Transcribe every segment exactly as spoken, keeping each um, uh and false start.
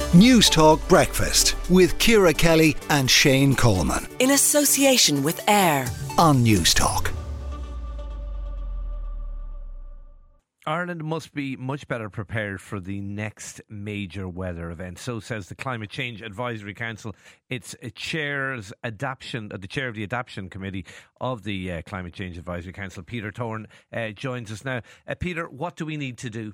News Talk Breakfast with Ciara Kelly and Shane Coleman. In association with AIR on News Talk. Ireland must be much better prepared for the next major weather event. So says the Climate Change Advisory Council. It's a chair's adaptation, uh, the chair of the adaptation committee of the uh, Climate Change Advisory Council, Peter Thorne, uh, joins us now. Uh, Peter, what do we need to do?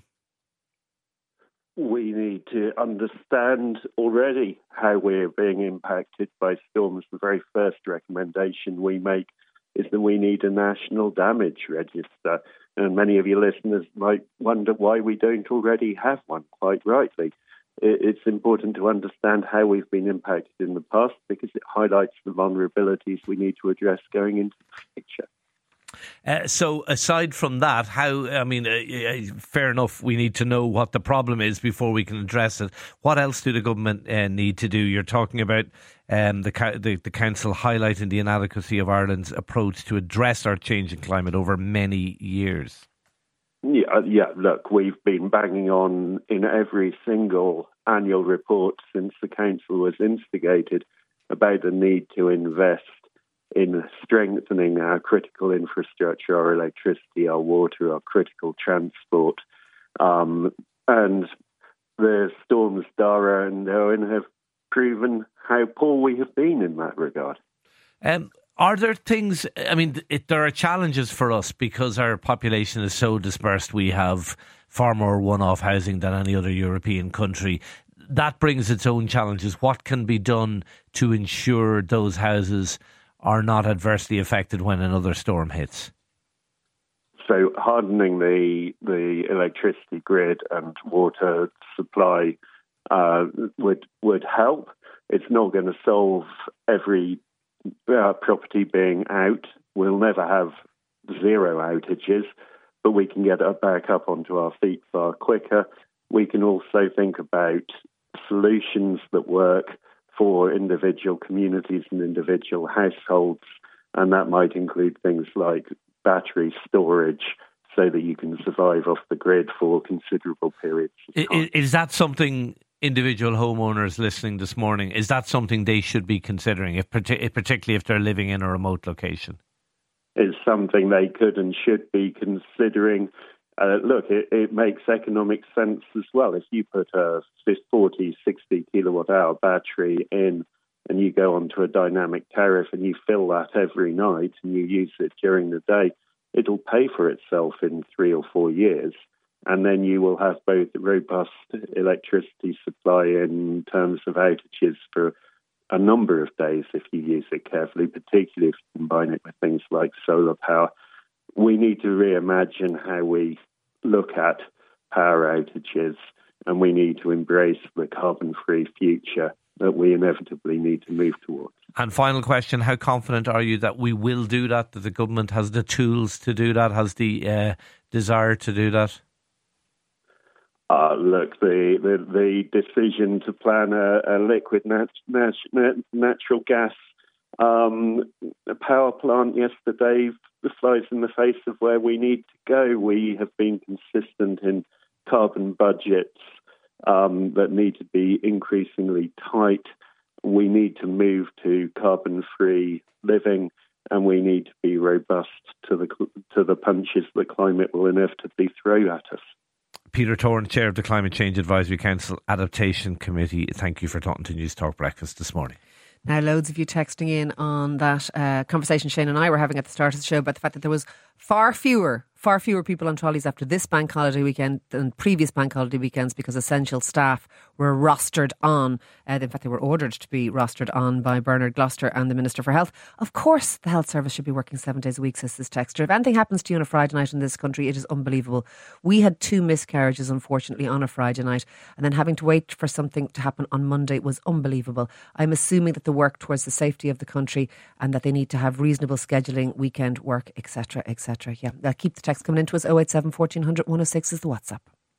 We need to understand already how we're being impacted by storms. The very first recommendation we make is that we need a national damage register. And many of your listeners might wonder why we don't already have one, quite rightly. It's important to understand how we've been impacted in the past because it highlights the vulnerabilities we need to address going into the future. Uh, so aside from that, how, I mean, uh, uh, fair enough, we need to know what the problem is before we can address it. What else do the government uh, need to do? You're talking about um, the, the, the council highlighting the inadequacy of Ireland's approach to address our changing climate over many years. Yeah, yeah. Look, we've been banging on in every single annual report since the council was instigated about the need to invest in strengthening our critical infrastructure, our electricity, our water, our critical transport. Um, and the storms Dara and Owen have proven how poor we have been in that regard. Um, are there things, I mean, it, there are challenges for us because our population is so dispersed. We have far more one-off housing than any other European country. That brings its own challenges. What can be done to ensure those houses are not adversely affected when another storm hits? So hardening the the electricity grid and water supply uh, would would help. It's not going to solve every uh, property being out. We'll never have zero outages, but we can get back up onto our feet far quicker. We can also think about solutions that work for individual communities and individual households, and that might include things like battery storage so that you can survive off the grid for considerable periods of time. Is that something individual homeowners listening this morning, is that something they should be considering, if particularly if they're living in a remote location? It's something they could and should be considering. Uh, look, it, it makes economic sense as well. If you put a forty, sixty kilowatt hour battery in and you go onto a dynamic tariff and you fill that every night and you use it during the day, it'll pay for itself in three or four years. And then you will have both a robust electricity supply in terms of outages for a number of days if you use it carefully, particularly if you combine it with things like solar power. We need to reimagine how we look at power outages, and we need to embrace the carbon-free future that we inevitably need to move towards. And final question, how confident are you that we will do that, that the government has the tools to do that, has the uh, desire to do that? Uh, look, the, the, the decision to plan a, a liquid nat, nat, nat, natural gas um, power plant yesterday flies in the face of where we need to go. We have been consistent in carbon budgets um, that need to be increasingly tight. We need to move to carbon-free living, and we need to be robust to the to the punches the climate will inevitably throw at us. Peter Thorne, Chair of the Climate Change Advisory Council Adaptation Committee, thank you for talking to News Talk Breakfast this morning. Now, loads of you texting in on that uh, conversation Shane and I were having at the start of the show about the fact that there was far fewer, far fewer people on trolleys after this bank holiday weekend than previous bank holiday weekends because essential staff were rostered on. Uh, in fact, they were ordered to be rostered on by Bernard Gloucester and the Minister for Health. Of course, the health service should be working seven days a week, says this texter. If anything happens to you on a Friday night in this country, it is unbelievable. We had two miscarriages, unfortunately, on a Friday night, and then having to wait for something to happen on Monday was unbelievable. I'm assuming that the work towards the safety of the country and that they need to have reasonable scheduling, weekend work, et cetera, et cetera. Yeah, uh, keep the text coming into us. oh eight seven, fourteen hundred, one oh six is the WhatsApp.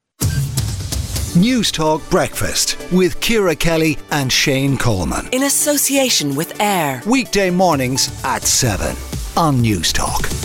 News Talk Breakfast with Ciara Kelly and Shane Coleman. In association with AIR. Weekday mornings at seven on News Talk.